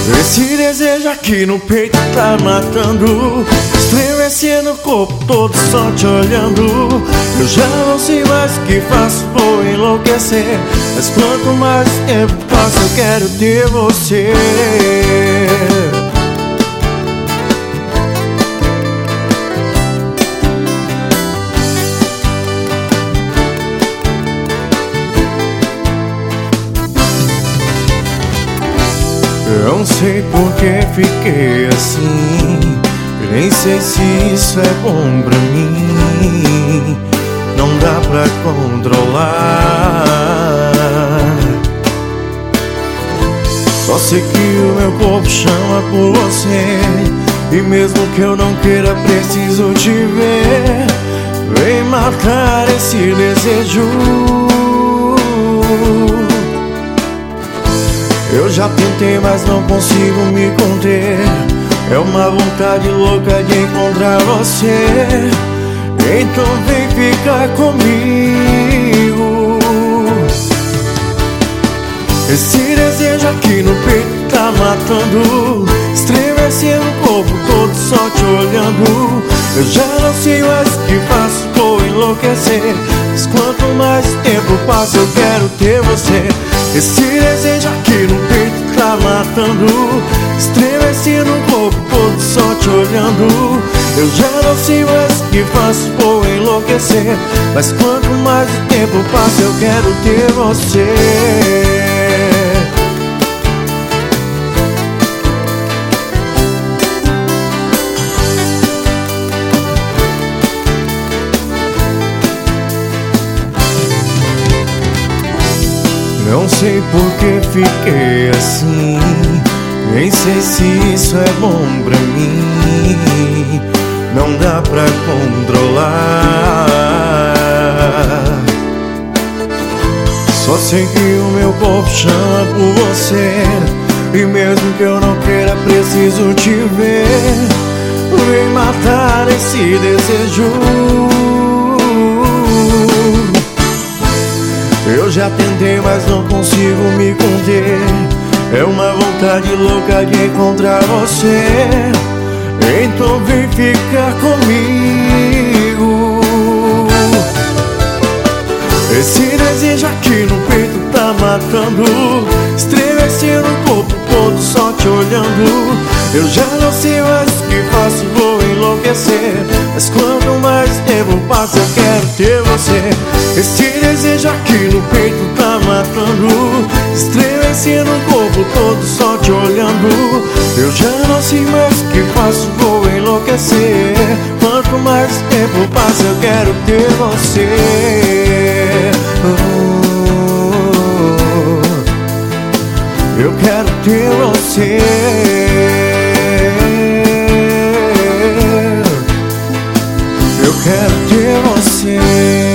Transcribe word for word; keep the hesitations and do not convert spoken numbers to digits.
Esse desejo aqui no peito tá matando, estremecendo o corpo todo só te olhando. Eu já não sei mais o que faço, vou enlouquecer. Mas quanto mais tempo passa eu quero ter você. Eu não sei por que fiquei assim, nem sei se isso é bom pra mim. Não dá pra controlar. Só sei que o meu corpo chama por você, e mesmo que eu não queira, preciso te ver. Vem matar esse desejo. Eu já tentei, mas não consigo me conter. É uma vontade louca de encontrar você. Então vem ficar comigo. Esse desejo aqui no peito tá matando, estremecendo o corpo todo só te olhando. Eu já não sei mais o que faço, vou enlouquecer. Mas quanto mais tempo passa eu quero ter você. Esse desejo aqui no peito tá matando, estremecendo o corpo todo só te olhando. Eu já não sei mais o que faço, vou enlouquecer. Mas quanto mais o tempo passa eu quero ter você. Não sei por que fiquei assim, nem sei se isso é bom pra mim. Não dá pra controlar. Só sei que o meu corpo chama por você, e mesmo que eu não queira, preciso te ver. Vem matar esse desejo. Eu já tentei, mas não consigo me conter. É uma vontade louca de encontrar você. Então vem ficar comigo. Esse desejo aqui no peito tá matando, estremecendo o corpo todo só te olhando. Eu já não sei mais o que faço, vou enlouquecer. Mas quanto mais tempo passa eu quero ter você. Esse desejo aqui no peito tá matando, estremecendo o corpo todo só te olhando. Eu já não sei mais o que faço, vou enlouquecer. Quanto mais tempo passa eu quero ter você. Eu quero ter você. Eu quero ter você.